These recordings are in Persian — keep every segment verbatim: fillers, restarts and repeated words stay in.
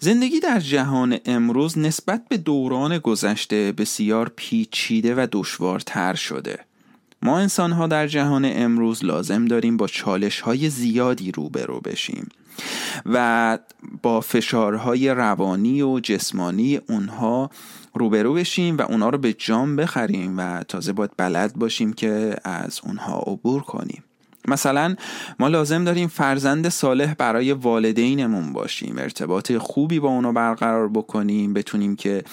زندگی در جهان امروز نسبت به دوران گذشته بسیار پیچیده و دشوارتر شده. ما انسان‌ها در جهان امروز لازم داریم با چالش‌های زیادی روبرو بشیم و با فشارهای روانی و جسمانی اونها روبرو بشیم و اونها رو به جان بخریم و تازه باید بلد باشیم که از اونها عبور کنیم. مثلا ما لازم داریم فرزند صالح برای والدینمون باشیم، ارتباط خوبی با اونا برقرار بکنیم، بتونیم که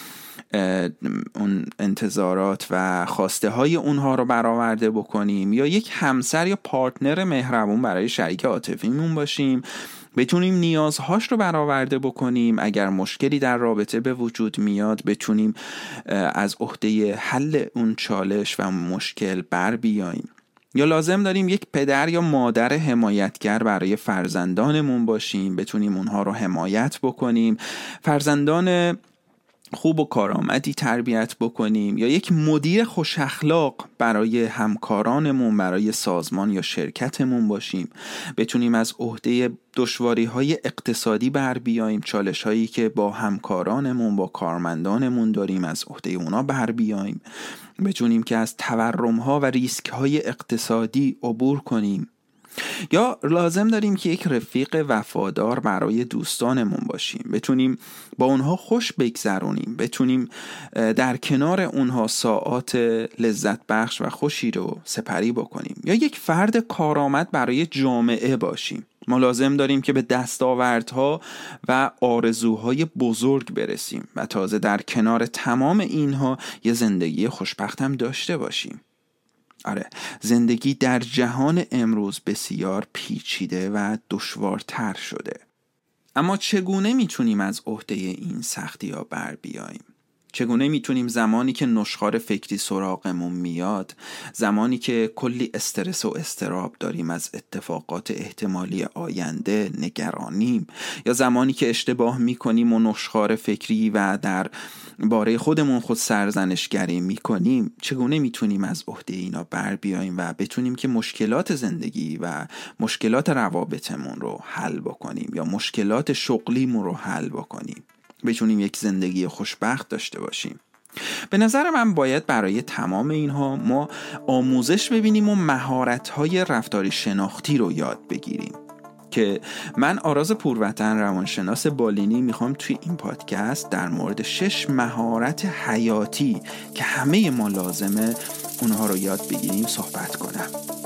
اون انتظارات و خواسته های اونها رو برآورده بکنیم، یا یک همسر یا پارتنر مهربون برای شریک عاطفیمون باشیم، بتونیم نیازهاش رو برآورده بکنیم. اگر مشکلی در رابطه به وجود میاد بتونیم از عهده حل اون چالش و مشکل بر بیاییم. یا لازم داریم یک پدر یا مادر حمایتگر برای فرزندانمون باشیم، بتونیم اونها رو حمایت بکنیم، فرزندان خوب و کارآمدی تربیت بکنیم، یا یک مدیر خوش اخلاق برای همکارانمون، برای سازمان یا شرکتمون باشیم، بتونیم از عهده دشواری‌های اقتصادی بر بیاییم، چالش‌هایی که با همکارانمون با کارمندانمون داریم از عهده اونا بر بیاییم، بتونیم که از تورم‌ها و ریسک‌های اقتصادی عبور کنیم. یا لازم داریم که یک رفیق وفادار برای دوستانمون باشیم، بتونیم با اونها خوش بگذرونیم، بتونیم در کنار اونها ساعات لذت بخش و خوشی رو سپری بکنیم. یا یک فرد کارآمد برای جامعه باشیم. ما لازم داریم که به دستاوردها و آرزوهای بزرگ برسیم و تازه در کنار تمام اینها یه زندگی خوشبخت هم داشته باشیم. آره، زندگی در جهان امروز بسیار پیچیده و دشوارتر شده. اما چگونه میتونیم از عهده این سختی ها بر بیاییم؟ چگونه میتونیم زمانی که نشخوار فکری سراغمون میاد، زمانی که کلی استرس و اضطراب داریم از اتفاقات احتمالی آینده نگرانیم، یا زمانی که اشتباه میکنیم و نشخوار فکری و در باره خودمون خود سرزنشگری میکنیم، چگونه میتونیم از عهده اینا بر بیاییم و بتونیم که مشکلات زندگی و مشکلات روابطمون رو حل بکنیم، یا مشکلات شغلیمون رو حل بکنیم، بتونیم یک زندگی خوشبخت داشته باشیم. به نظر من باید برای تمام اینها ما آموزش ببینیم و مهارت‌های رفتاری شناختی رو یاد بگیریم که من آراز پوروطن، روانشناس بالینی، میخوام توی این پادکست در مورد شش مهارت حیاتی که همه ما لازمه اونها رو یاد بگیریم صحبت کنم.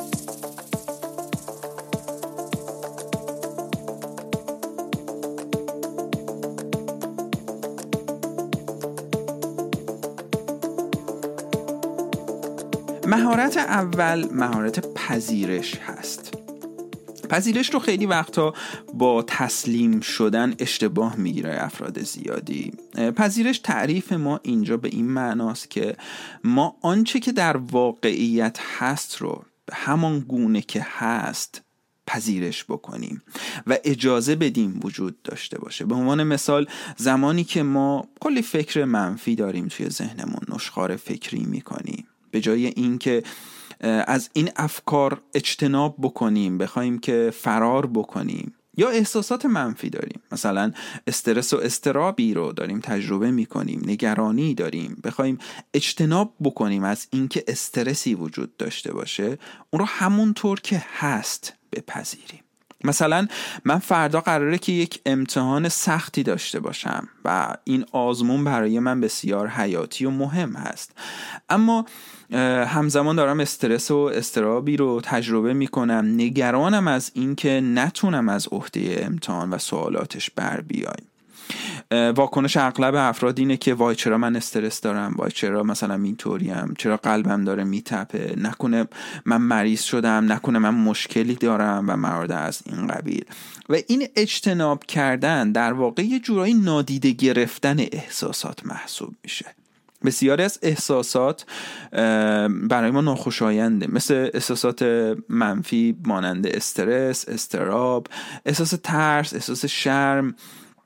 مهارت اول مهارت پذیرش هست. پذیرش رو خیلی وقتا با تسلیم شدن اشتباه میگیره افراد زیادی. پذیرش تعریف ما اینجا به این معناست که ما آنچه که در واقعیت هست رو به همان گونه که هست پذیرش بکنیم و اجازه بدیم وجود داشته باشه. به عنوان مثال، زمانی که ما کلی فکر منفی داریم توی ذهنمون، نشخوار فکری میکنیم، به جای این که از این افکار اجتناب بکنیم، بخوایم که فرار بکنیم، یا احساسات منفی داریم، مثلا استرس و اضطرابی رو داریم تجربه میکنیم، نگرانی داریم، بخوایم اجتناب بکنیم از این که استرسی وجود داشته باشه، اون رو همونطور که هست بپذیریم. مثلا من فردا قراره که یک امتحان سختی داشته باشم و این آزمون برای من بسیار حیاتی و مهم هست، اما همزمان دارم استرس و اضطرابی رو تجربه میکنم، نگرانم از این که نتونم از عهده امتحان و سوالاتش بر بیایم. واکنش اغلب افراد اینه که وای چرا من استرس دارم، وای چرا مثلا اینطوریم، چرا قلبم داره میتپه، نکنه من مریض شدم، نکنه من مشکلی دارم و موارد از این قبیل. و این اجتناب کردن در واقع یه جورایی نادیده گرفتن احساسات محسوب میشه. بسیاری از احساسات برای ما ناخوشاینده، مثل احساسات منفی مانند استرس، اضطراب، احساس ترس، احساس شرم،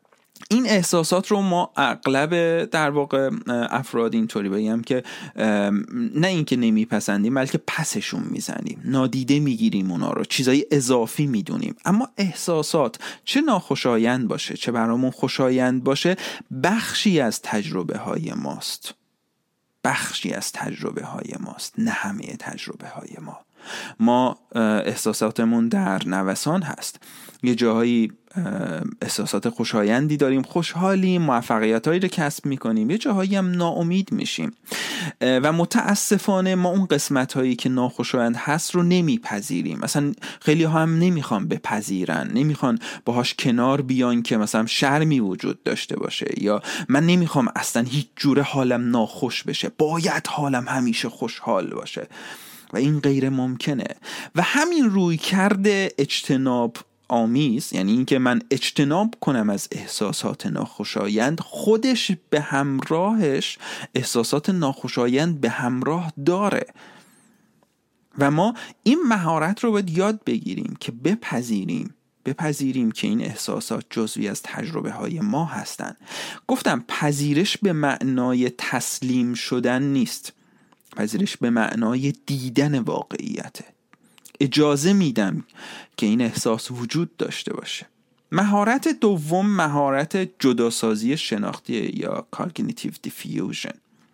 این احساسات رو ما اغلب در واقع افراد اینطوری بگم که نه اینکه نمیپسندیم بلکه پسشون میزنیم، نادیده میگیریم اونا رو، چیزای اضافی میدونیم. اما احساسات چه ناخوشایند باشه چه برامون خوشایند باشه بخشی از تجربه های ماست، بخشی از تجربه های ماست، نه همه تجربه های ما. ما احساساتمون در نوسان هست، یه جاهایی احساسات خوشایندی داریم، خوشحالیم، موفقیتایی رو کسب میکنیم، یه جاهایی هم ناامید میشیم و متاسفانه ما اون قسمت هایی که ناخوشایند هست رو نمیپذیریم. مثلا خیلی ها هم نمیخوان بپذیرن، نمیخوان باهاش کنار بیان که مثلا شرمی وجود داشته باشه، یا من نمیخوام اصلا هیچ جوره حالم ناخوش بشه، باید حالم همیشه خوشحال باشه و این غیر ممکنه. و همین روی کرده اجتناب آمیز، یعنی اینکه من اجتناب کنم از احساسات ناخوشایند، خودش به همراهش احساسات ناخوشایند به همراه داره و ما این مهارت رو باید یاد بگیریم که بپذیریم بپذیریم که این احساسات جزوی از تجربه های ما هستن. گفتم پذیرش به معنای تسلیم شدن نیست، پذیرش به معنای دیدن واقعیته. اجازه میدم که این احساس وجود داشته باشه. مهارت دوم مهارت جداسازی شناختی یا cognitive diffusion.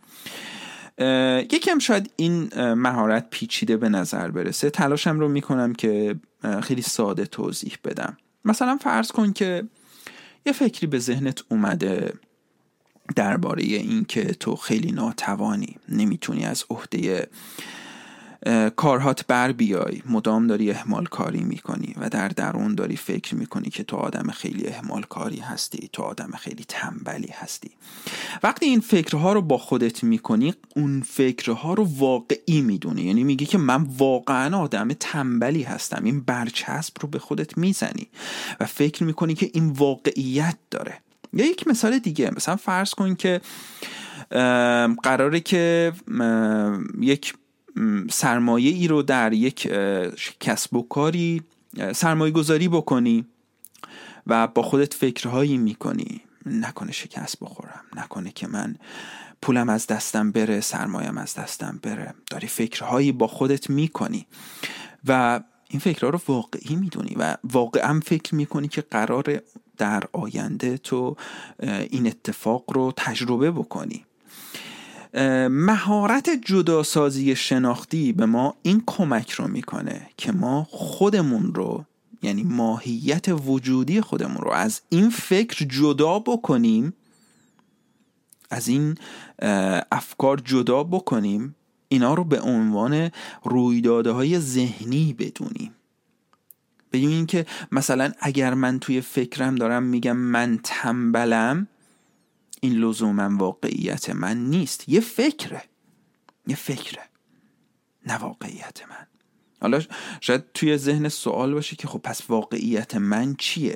یکم شاید این مهارت پیچیده به نظر برسه، تلاشم رو میکنم که خیلی ساده توضیح بدم. مثلا فرض کن که یه فکری به ذهنت اومده درباره این که تو خیلی ناتوانی، نمیتونی از عهده کارهات بر بیای، مدام داری اهمال کاری میکنی و در درون داری فکر میکنی که تو آدم خیلی اهمال کاری هستی، تو آدم خیلی تنبلی هستی. وقتی این فکرها رو با خودت میکنی، اون فکرها رو واقعی میدونی، یعنی میگی که من واقعا آدم تنبلی هستم، این برچسب رو به خودت میزنی و فکر میکنی که این واقعیت داره. یا یک مثال دیگه، مثلا فرض کن که قراره که یک سرمایه ای رو در یک کسب و کاری سرمایه گذاری بکنی و با خودت فکرهایی میکنی، نکنه شکست بخورم، نکنه که من پولم از دستم بره، سرمایه‌ام از دستم بره. داری فکرهایی با خودت میکنی و این فکرها رو واقعی میدونی و واقعا فکر میکنی که قراره در آینده تو این اتفاق رو تجربه بکنی. مهارت جداسازی شناختی به ما این کمک رو میکنه که ما خودمون رو، یعنی ماهیت وجودی خودمون رو از این فکر جدا بکنیم، از این افکار جدا بکنیم، اینا رو به عنوان رویدادهای ذهنی بدونیم. ببینیم که مثلا اگر من توی فکرم دارم میگم من تنبلم، این لزوما واقعیت من نیست، یه فکره، یه فکره نه واقعیت من. حالا شاید توی ذهن سوال باشه که خب پس واقعیت من چیه؟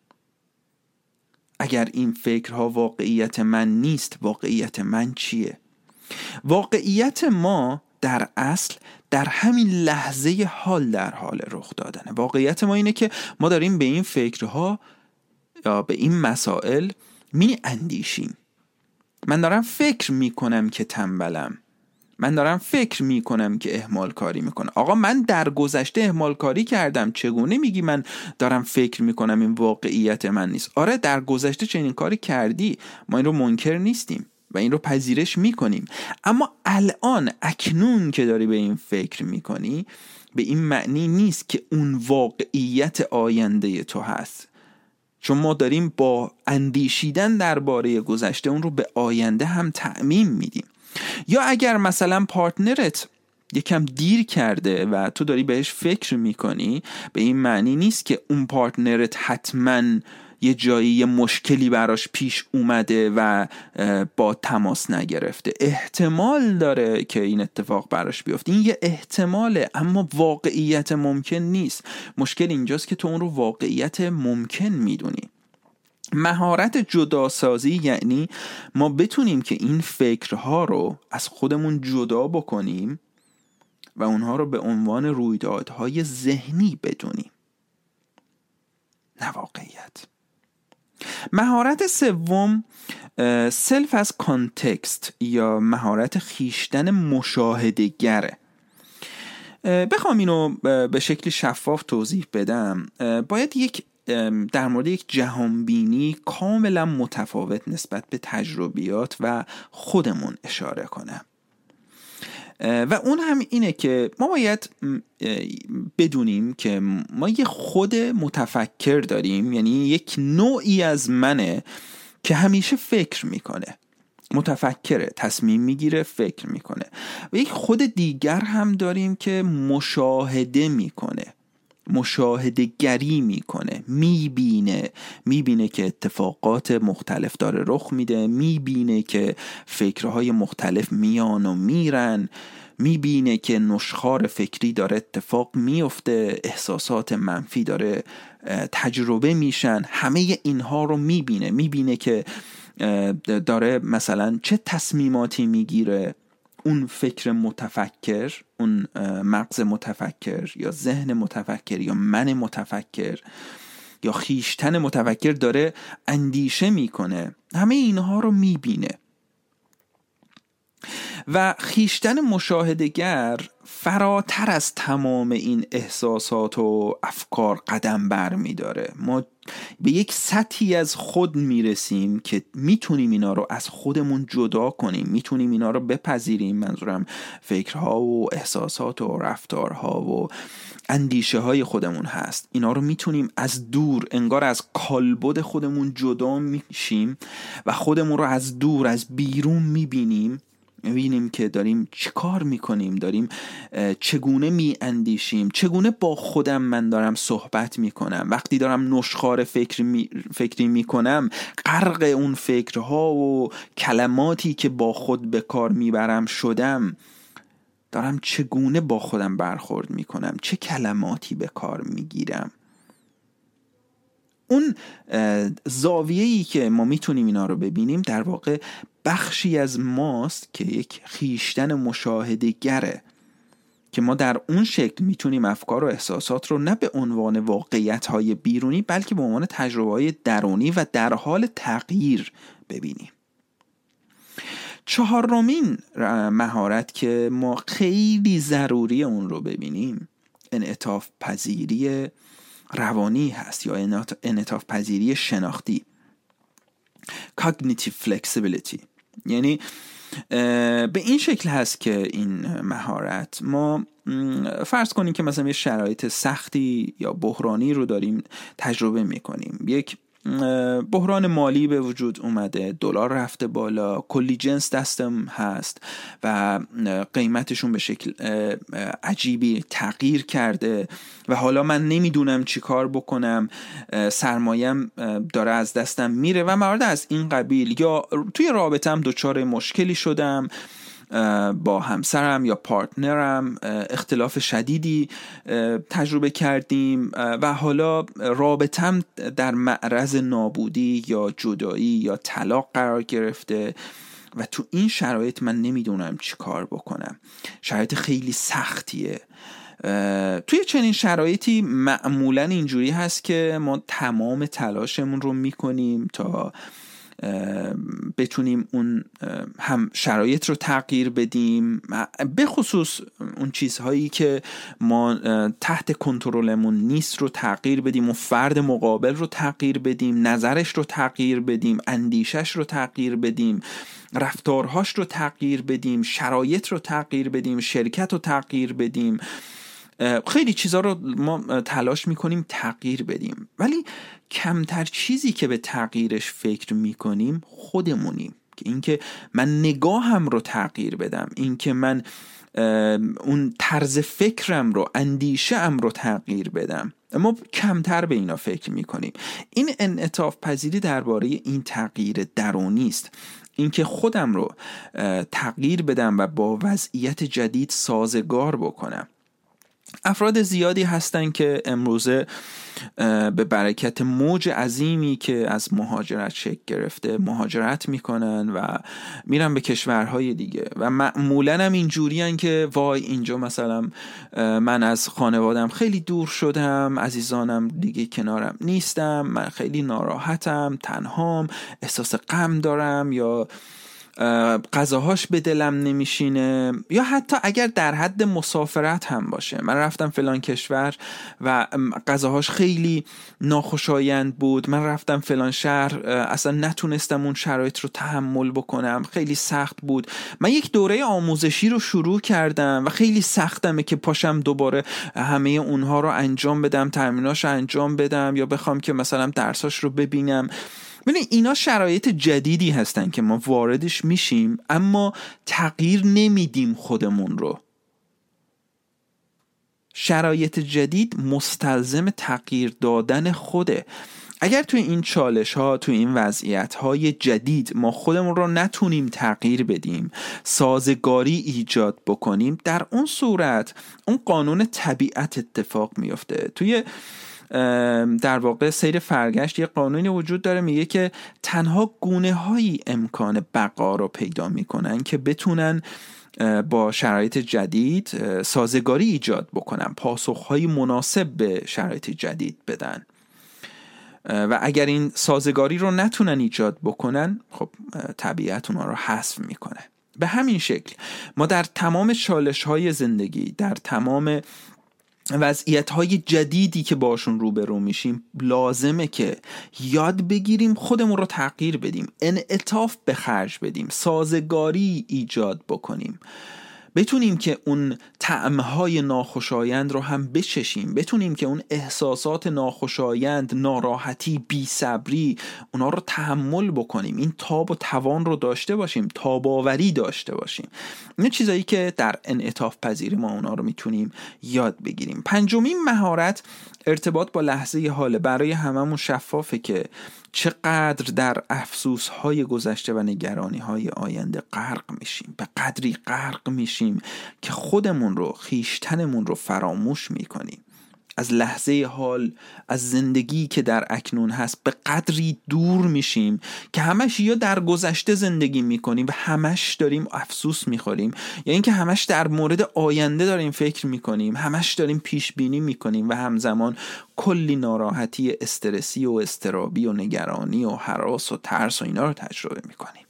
اگر این فکرها واقعیت من نیست، واقعیت من چیه؟ واقعیت ما در اصل در همین لحظه حال در حال رخ دادنه. واقعیت ما اینه که ما داریم به این فکرها یا به این مسائل می اندیشیم. من دارم فکر میکنم که تنبلم، من دارم فکر میکنم که اهمال کاری میکنم. آقا من در گذشته اهمال کاری کردم، چگونه میگی من دارم فکر میکنم این واقعیت من نیست؟ آره در گذشته چنین کاری کردی، ما این رو منکر نیستیم و این رو پذیرش میکنیم، اما الان اکنون که داری به این فکر میکنی به این معنی نیست که اون واقعیت آینده تو هست، چون ما داریم با اندیشیدن درباره گذشته اون رو به آینده هم تعمیم میدیم. یا اگر مثلا پارتنرت یکم دیر کرده و تو داری بهش فکر میکنی، به این معنی نیست که اون پارتنرت حتما یه جایی یه مشکلی براش پیش اومده و با تماس نگرفته. احتمال داره که این اتفاق براش بیفته، این یه احتماله، اما واقعیت ممکن نیست. مشکل اینجاست که تو اون رو واقعیت ممکن میدونی. مهارت جداسازی یعنی ما بتونیم که این فکرها رو از خودمون جدا بکنیم و اونها رو به عنوان رویدادهای ذهنی بدونیم، نه واقعیت. مهارت سوم سلف از کانتکست یا مهارت خیشتن مشاهده گره. بخوام اینو به شکلی شفاف توضیح بدم، باید یک در مورد یک جهانبینی کاملا متفاوت نسبت به تجربیات و خودمون اشاره کنم و اون هم اینه که ما باید بدونیم که ما یه خود متفکر داریم، یعنی یک نوعی از منه که همیشه فکر میکنه، متفکره، تصمیم میگیره، فکر میکنه، و یک خود دیگر هم داریم که مشاهده میکنه، مشاهده گری میکنه، میبینه میبینه که اتفاقات مختلف داره رخ میده، میبینه که فکرهای مختلف میان و میرن، میبینه که نشخوار فکری داره اتفاق میفته، احساسات منفی داره تجربه میشن، همه اینها رو میبینه میبینه که داره مثلا چه تصمیماتی میگیره. اون فکر متفکر، اون مغز متفکر یا ذهن متفکر یا من متفکر یا خیشتن متفکر داره اندیشه میکنه، همه اینها رو میبینه. و خیشتن مشاهده‌گر فراتر از تمام این احساسات و افکار قدم بر می داره. ما به یک سطحی از خود میرسیم که میتونیم اینا رو از خودمون جدا کنیم، میتونیم اینا رو بپذیریم، منظورم فکرها و احساسات و رفتارها و اندیشه های خودمون هست، اینا رو میتونیم از دور، انگار از کالبد خودمون جدا میشیم و خودمون رو از دور، از بیرون میبینیم، میبینیم که داریم چی کار میکنیم، داریم چگونه میاندیشیم، چگونه با خودم من دارم صحبت میکنم، وقتی دارم نشخوار فکر می، فکری میکنم، غرق اون فکرها و کلماتی که با خود به کار میبرم شدم، دارم چگونه با خودم برخورد میکنم، چه کلماتی به کار میگیرم. اون زاویه‌ای که ما میتونیم اینا رو ببینیم در واقع بخشی از ماست که یک خیشتن مشاهده گره، که ما در اون شکل میتونیم افکار و احساسات رو نه به عنوان واقعیت‌های بیرونی بلکه به عنوان تجربه‌های درونی و در حال تغییر ببینیم. چهارمین مهارت که ما خیلی ضروری اون رو ببینیم انعطاف پذیری روانی هست یا انعطاف پذیری شناختی، cognitive flexibility. یعنی به این شکل هست که این مهارت، ما فرض کنیم که مثلا یه شرایط سختی یا بحرانی رو داریم تجربه میکنیم، یک بحران مالی به وجود اومده، دلار رفته بالا، کلی جنس دستم هست و قیمتشون به شکل عجیبی تغییر کرده و حالا من نمیدونم چی کار بکنم، سرمایم داره از دستم میره و موارد از این قبیل. یا توی رابطم دچار مشکلی شدم با همسرم یا پارتنرم، اختلاف شدیدی تجربه کردیم و حالا رابطم در معرض نابودی یا جدایی یا طلاق قرار گرفته و تو این شرایط من نمیدونم چی کار بکنم، شرایط خیلی سختیه. توی چنین شرایطی معمولا اینجوری هست که ما تمام تلاشمون رو میکنیم تا بتونیم اون هم شرایط رو تغییر بدیم، به خصوص اون چیزهایی که ما تحت کنترلمون نیست رو تغییر بدیم، و فرد مقابل رو تغییر بدیم، نظرش رو تغییر بدیم، اندیشش رو تغییر بدیم، رفتارهاش رو تغییر بدیم، شرایط رو تغییر بدیم، شرکت رو تغییر بدیم. خیلی چیزا رو ما تلاش میکنیم تغییر بدیم، ولی کمتر چیزی که به تغییرش فکر میکنیم خودمونیم. که اینکه من نگاهم رو تغییر بدم، اینکه من اون طرز فکرم رو، اندیشه‌ام رو تغییر بدم، ما کمتر به اینا فکر میکنیم. این انعطاف پذیری درباره این تغییر درونی است، اینکه خودم رو تغییر بدم و با وضعیت جدید سازگار بکنم. افراد زیادی هستن که امروزه به برکت موج عظیمی که از مهاجرت شکل گرفته مهاجرت میکنن و میرن به کشورهای دیگه و معمولا هم اینجوری هن که وای اینجا مثلا من از خانوادم خیلی دور شدم، عزیزانم دیگه کنارم نیستم، من خیلی ناراحتم، تنهام، احساس غم دارم، یا غذاهاش به دلم نمیشینه، یا حتی اگر در حد مسافرت هم باشه، من رفتم فلان کشور و غذاهاش خیلی ناخوشایند بود، من رفتم فلان شهر اصلا نتونستم اون شرایط رو تحمل بکنم، خیلی سخت بود، من یک دوره آموزشی رو شروع کردم و خیلی سختمه که پاشم دوباره همه اونها رو انجام بدم، تمریناش رو انجام بدم، یا بخوام که مثلا درساش رو ببینم. ببین اینا شرایط جدیدی هستن که ما واردش میشیم اما تغییر نمیدیم خودمون رو. شرایط جدید مستلزم تغییر دادن خوده. اگر توی این چالش ها، توی این وضعیت های جدید ما خودمون رو نتونیم تغییر بدیم، سازگاری ایجاد بکنیم، در اون صورت اون قانون طبیعت اتفاق میفته. توی در واقع سیر فرگشت یه قانونی وجود داره میگه که تنها گونه هایی امکان بقا رو پیدا میکنن که بتونن با شرایط جدید سازگاری ایجاد بکنن، پاسخهای مناسب به شرایط جدید بدن، و اگر این سازگاری رو نتونن ایجاد بکنن خب طبیعت اونا رو حذف میکنه. به همین شکل ما در تمام چالش های زندگی، در تمام وضعیت‌های جدیدی که باشون روبرو میشیم، لازمه که یاد بگیریم خودمون رو تغییر بدیم، انعطاف به خرج بدیم، سازگاری ایجاد بکنیم، بتونیم که اون طعم‌های ناخوشایند رو هم بچشیم، بتونیم که اون احساسات ناخوشایند، ناراحتی، بی‌صبری، اونا رو تحمل بکنیم، این تاب و توان رو داشته باشیم، تاباوری داشته باشیم. این چیزایی که در انعطاف پذیری ما اونا رو میتونیم یاد بگیریم. پنجمین مهارت ارتباط با لحظه حال. برای هممون شفافه که چقدر در افسوس‌های گذشته و نگرانی‌های آینده غرق میشیم، به قدری غرق میشیم که خودمون رو، خیشتنمون رو فراموش میکنیم. از لحظه حال، از زندگی که در اکنون هست به قدری دور میشیم که همش یا در گذشته زندگی میکنیم و همش داریم افسوس میخوریم، یا اینکه همش در مورد آینده داریم فکر میکنیم، همش داریم پیش بینی میکنیم و همزمان کلی ناراحتی استرسی و اضطرابی و نگرانی و هراس و ترس و اینا رو تجربه میکنیم،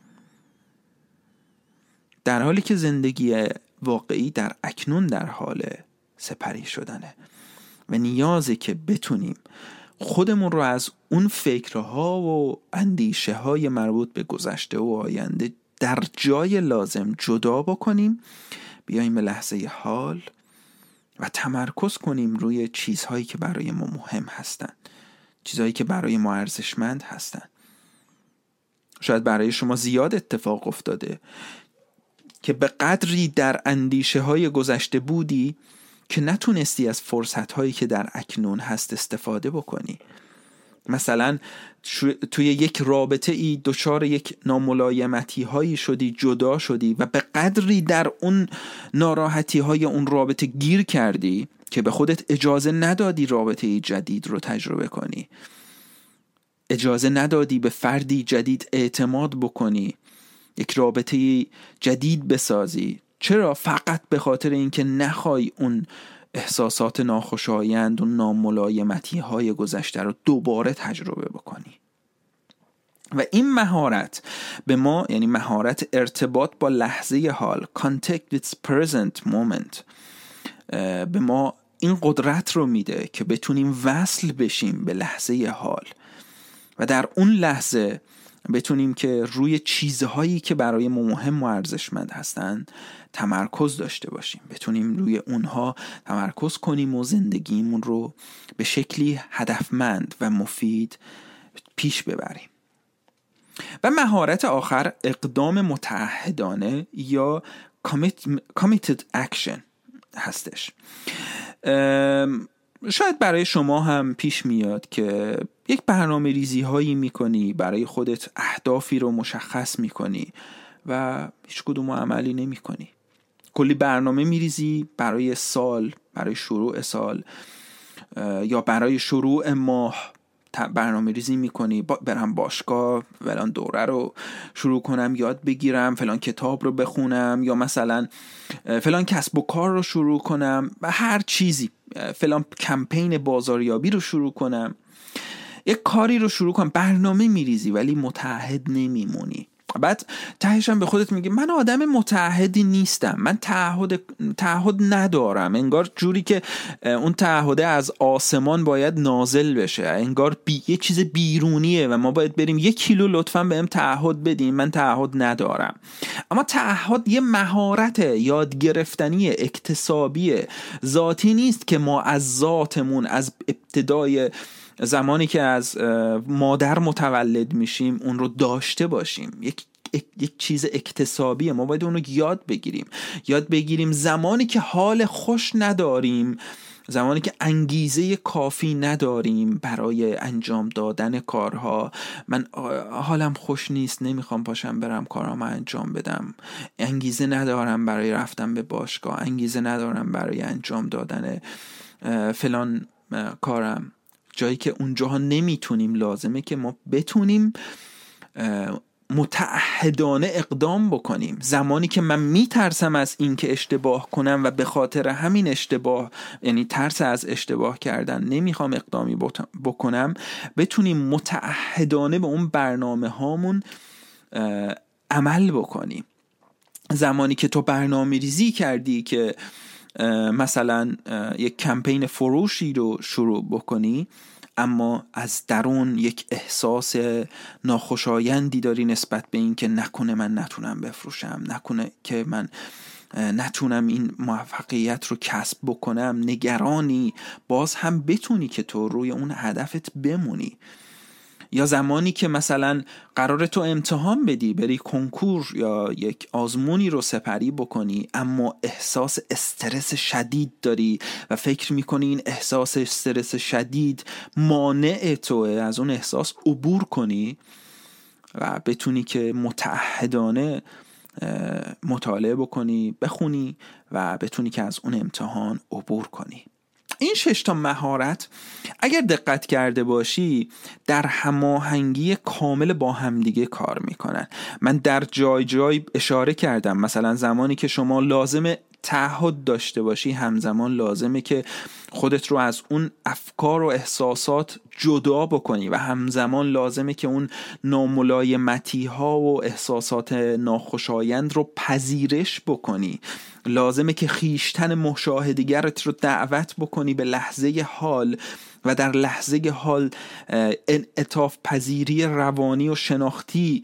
در حالی که زندگی واقعی در اکنون در حال سپری شدنه و نیازه که بتونیم خودمون رو از اون فکرها و اندیشه های مربوط به گذشته و آینده در جای لازم جدا بکنیم، بیاییم به لحظه حال و تمرکز کنیم روی چیزهایی که برای ما مهم هستن، چیزهایی که برای ما ارزشمند هستن. شاید برای شما زیاد اتفاق افتاده که به قدری در اندیشه های گذشته بودی که نتونستی از فرصت‌هایی که در اکنون هست استفاده بکنی. مثلا توی یک رابطه ای دچار یک ناملایمتی هایی شدی، جدا شدی و به قدری در اون ناراحتی های اون رابطه گیر کردی که به خودت اجازه ندادی رابطه جدید رو تجربه کنی، اجازه ندادی به فردی جدید اعتماد بکنی، یک رابطه جدید بسازی. چرا؟ فقط به خاطر اینکه نخوای اون احساسات ناخوشایند و ناملایمتی های گذشته رو دوباره تجربه بکنی. و این مهارت به ما، یعنی مهارت ارتباط با لحظه حال، contact with present moment، به ما این قدرت رو میده که بتونیم وصل بشیم به لحظه حال و در اون لحظه بتونیم که روی چیزهایی که برای ما مهم و ارزشمند هستن تمرکز داشته باشیم، بتونیم روی اونها تمرکز کنیم و زندگیمون رو به شکلی هدفمند و مفید پیش ببریم. و مهارت آخر اقدام متعهدانه یا committed action هستش. شاید برای شما هم پیش میاد که یک برنامه ریزی هایی میکنی، برای خودت اهدافی رو مشخص میکنی و هیچ کدوم عملی نمیکنی. کلی برنامه میریزی برای سال، برای شروع سال یا برای شروع ماه برنامه ریزی میکنی، برم باشگاه فلان دوره رو شروع کنم یاد بگیرم، فلان کتاب رو بخونم، یا مثلا فلان کسب و کار رو شروع کنم و هر چیزی، فلان کمپین بازاریابی رو شروع کنم، یک کاری رو شروع کنم، برنامه میریزی ولی متعهد نمیمونی. بعد تهش هم به خودت میگی من آدم متعهدی نیستم، من تعهد تعهد ندارم، انگار جوری که اون تعهده از آسمان باید نازل بشه، انگار بی... یه چیز بیرونیه و ما باید بریم یک کیلو لطفاً بهم تعهد بدین، من تعهد ندارم. اما تعهد یه مهارت یاد گرفتنی اکتسابی ذاتی نیست که ما از ذاتمون از ابتدای زمانی که از مادر متولد میشیم اون رو داشته باشیم. یک یک چیز اکتسابیه، ما باید اون رو یاد بگیریم. یاد بگیریم زمانی که حال خوش نداریم، زمانی که انگیزه کافی نداریم برای انجام دادن کارها، من حالم خوش نیست، نمیخوام پاشم برم کارامو انجام بدم، انگیزه ندارم برای رفتن به باشگاه، انگیزه ندارم برای انجام دادن فلان کارم، جایی که اونجاها نمیتونیم، لازمه که ما بتونیم متعهدانه اقدام بکنیم. زمانی که من میترسم از این که اشتباه کنم و به خاطر همین اشتباه، یعنی ترس از اشتباه کردن، نمیخوام اقدامی بکنم، بتونیم متعهدانه به اون برنامه هامون عمل بکنیم. زمانی که تو برنامه ریزی کردی که مثلا یک کمپین فروشی رو شروع بکنی، اما از درون یک احساس ناخوشایندی داری نسبت به این که نکنه من نتونم بفروشم، نکنه که من نتونم این موفقیت رو کسب بکنم، نگرانی، باز هم بتونی که تو روی اون هدفت بمونی. یا زمانی که مثلا قراره تو امتحان بدی، بری کنکور یا یک آزمونی رو سپری بکنی، اما احساس استرس شدید داری و فکر میکنی این احساس استرس شدید مانع توه از اون احساس عبور کنی و بتونی که متعهدانه مطالعه بکنی، بخونی و بتونی که از اون امتحان عبور کنی. این شش تا مهارت اگر دقت کرده باشی در هماهنگی کامل با همدیگه کار میکنن. من در جای جای اشاره کردم، مثلا زمانی که شما لازمه تعهد داشته باشی، همزمان لازمه که خودت رو از اون افکار و احساسات جدا بکنی و همزمان لازمه که اون ناملایمتی ها و احساسات ناخوشایند رو پذیرش بکنی. لازمه که خیشتن مشاهده‌گرت رو دعوت بکنی به لحظه حال و در لحظه حال انعطاف پذیری روانی و شناختی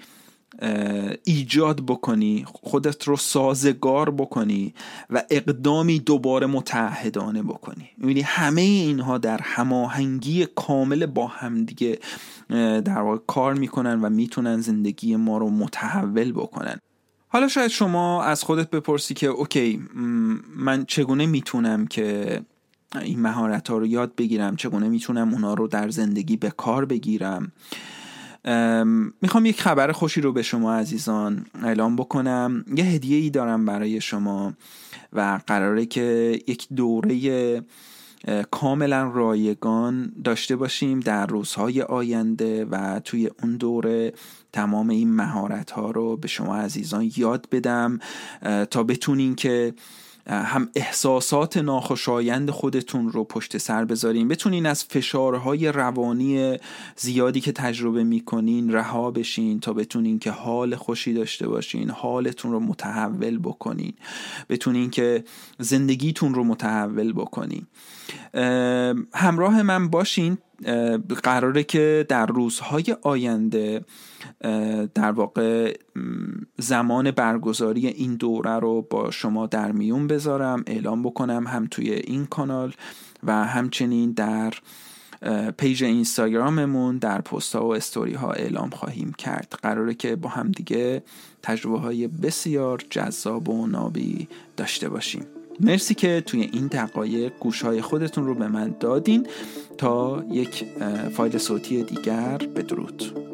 ایجاد بکنی، خودت رو سازگار بکنی و اقدامی دوباره متعهدانه بکنی. می‌بینی همه اینها در هماهنگی کامل با هم دیگه در واقع کار میکنن و میتونن زندگی ما رو متحول بکنن. حالا شاید شما از خودت بپرسی که اوکی، من چگونه میتونم که این مهارت‌ها رو یاد بگیرم، چگونه میتونم اونا رو در زندگی به کار بگیرم؟ میخوام یک خبر خوشی رو به شما عزیزان اعلام بکنم. یه هدیه‌ای دارم برای شما و قراره که یک دوره کاملا رایگان داشته باشیم در روزهای آینده و توی اون دوره تمام این مهارت‌ها رو به شما عزیزان یاد بدم تا بتونین که هم احساسات ناخوشایند خودتون رو پشت سر بذارین، بتونین از فشارهای روانی زیادی که تجربه میکنین رها بشین تا بتونین که حال خوشی داشته باشین، حالتون رو متحول بکنین، بتونین که زندگیتون رو متحول بکنین. همراه من باشین. قراره که در روزهای آینده در واقع زمان برگزاری این دوره رو با شما در میون بذارم، اعلام بکنم، هم توی این کانال و همچنین در پیج اینستاگراممون در پست ها و استوری ها اعلام خواهیم کرد. قراره که با هم دیگه تجربه های بسیار جذاب و نابی داشته باشیم. مرسی که توی این دقایق گوشهای خودتون رو به من دادین. تا یک فایل صوتی دیگر، بدرود.